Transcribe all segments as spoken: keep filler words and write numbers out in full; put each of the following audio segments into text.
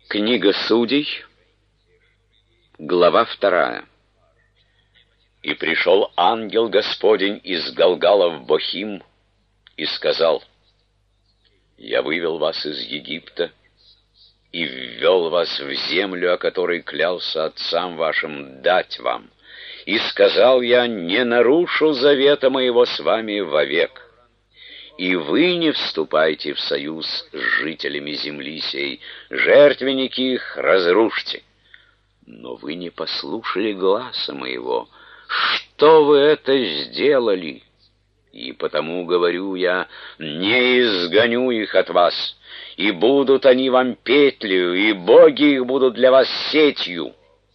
Книга Судей, глава вторая. «И пришел ангел Господень из Галгала в Бохим и сказал: Я вывел вас из Египта и ввел вас в землю, о которой клялся отцам вашим дать вам. И сказал я: не нарушу завета моего с вами вовек. И вы не вступайте в союз с жителями земли сей, жертвенники их разрушьте. Но вы не послушали гласа моего. Что вы это сделали? И потому говорю я: не изгоню их от вас, и будут они вам петлею, и боги их будут для вас сетью».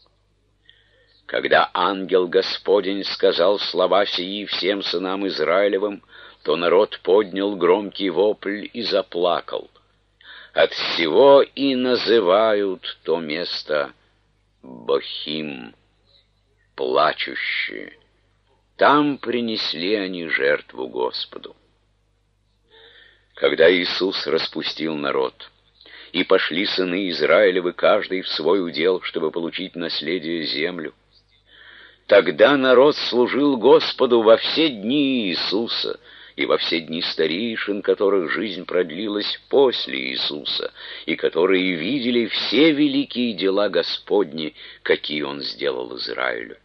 Когда ангел Господень сказал слова сии всем сынам Израилевым, то народ поднял громкий вопль и заплакал. От всего и называют то место Бохим, плачущие. Там принесли они жертву Господу. Когда Иисус распустил народ, и пошли сыны Израилевы каждый в свой удел, чтобы получить наследие землю, тогда народ служил Господу во все дни Иисуса и во все дни старейшин, которых жизнь продлилась после Иисуса, и которые видели все великие дела Господни, какие Он сделал Израилю.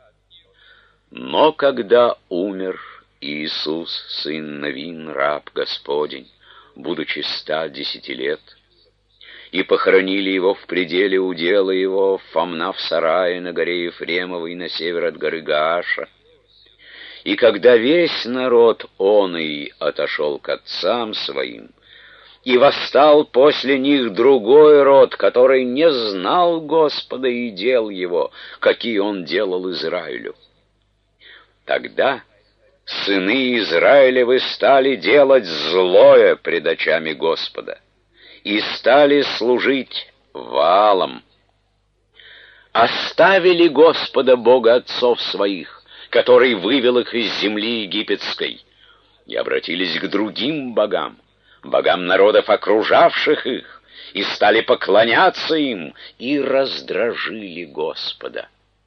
Но когда умер Иисус, сын Навин, раб Господень, будучи ста десяти лет, и похоронили его в пределе удела его в Фамна в сарае на горе Ефремовой на север от горы Гааша, и когда весь народ оный отошел к отцам своим, и восстал после них другой род, который не знал Господа и дел его, какие он делал Израилю, тогда сыны Израилевы стали делать злое пред очами Господа и стали служить Ваалам. Оставили Господа Бога отцов своих, который вывел их из земли египетской, и обратились к другим богам, богам народов, окружавших их, и стали поклоняться им, и раздражили Господа.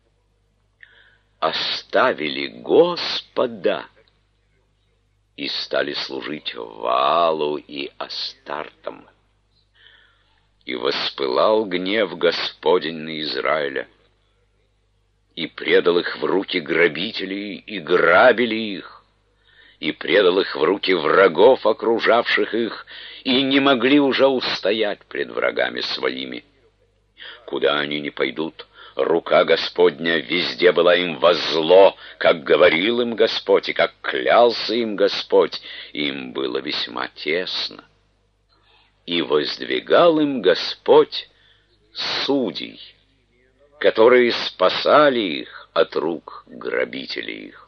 Оставили Господа и стали служить Ваалу и Астартам. И воспылал гнев Господень на Израиля, и предал их в руки грабителей, и грабили их, и предал их в руки врагов, окружавших их, и не могли уже устоять пред врагами своими. Куда они ни пойдут, рука Господня везде была им во зло, как говорил им Господь, и как клялся им Господь, им было весьма тесно. И воздвигал им Господь судей, которые спасали их от рук грабителей их.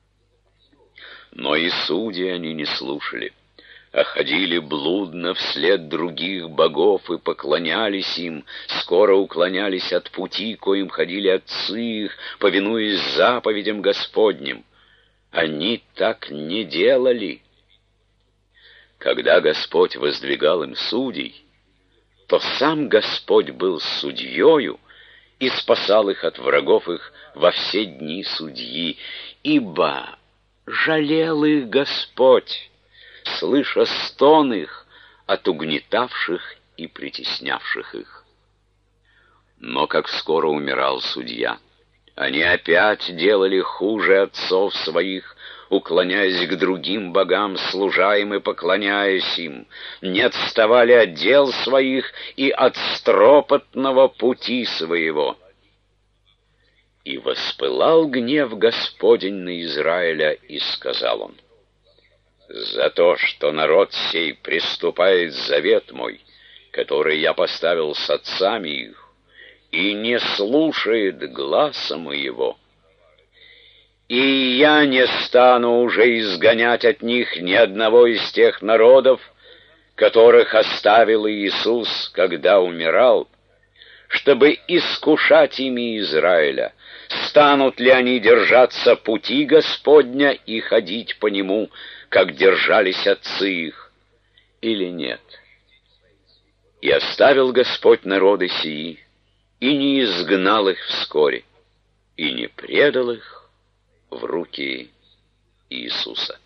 Но и судьи они не слушали, а ходили блудно вслед других богов и поклонялись им, скоро уклонялись от пути, коим ходили отцы их, повинуясь заповедям Господним. Они так не делали. Когда Господь воздвигал им судей, то сам Господь был судьею и спасал их от врагов их во все дни судьи, ибо жалел их Господь, слыша стон их от угнетавших и притеснявших их. Но как скоро умирал судья, они опять делали хуже отцов своих, уклоняясь к другим богам, служа им и поклоняясь им, не отставали от дел своих и от стропотного пути своего. И воспылал гнев Господень на Израиля, и сказал он: «За то, что народ сей приступает завет мой, который я поставил с отцами их, и не слушает гласа моего, и я не стану уже изгонять от них ни одного из тех народов, которых оставил Иисус, когда умирал, чтобы искушать ими Израиля, станут ли они держаться пути Господня и ходить по нему, как держались отцы их, или нет. И оставил Господь народы сии, и не изгнал их вскоре, и не предал их в руки Иисуса.